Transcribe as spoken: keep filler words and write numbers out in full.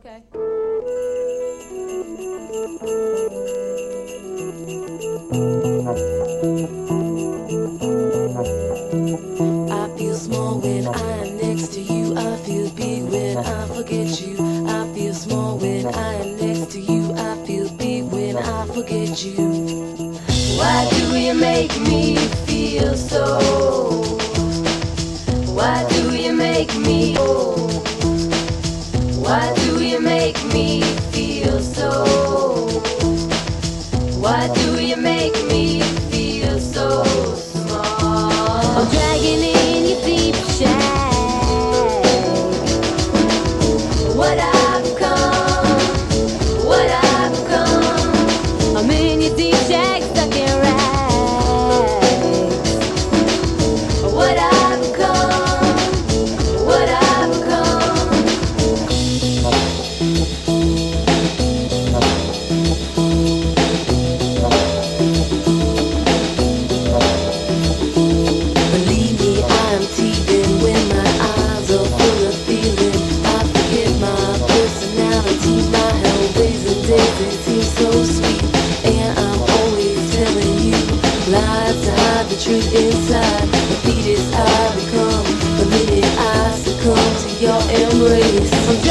Okay. I feel small when I am next to you. I feel big when I forget you. I feel small when I am next to you. I feel big when I forget you. Why do you make me feel so? Why do you make me old? Why do you make me feel so? Why do you make me feel so small? I'm dragging in your deep shade. What I've become, what I've become. I'm in your deep shade, stuck in rags. What I've become, what I've become. Believe me, I'm teething when my eyes are full of feeling. I forget my personality, my hell-raising days, they seem so sweet. And I'm always telling you lies to hide the truth inside. The fetus I become, the minute I succumb to your embrace. I'm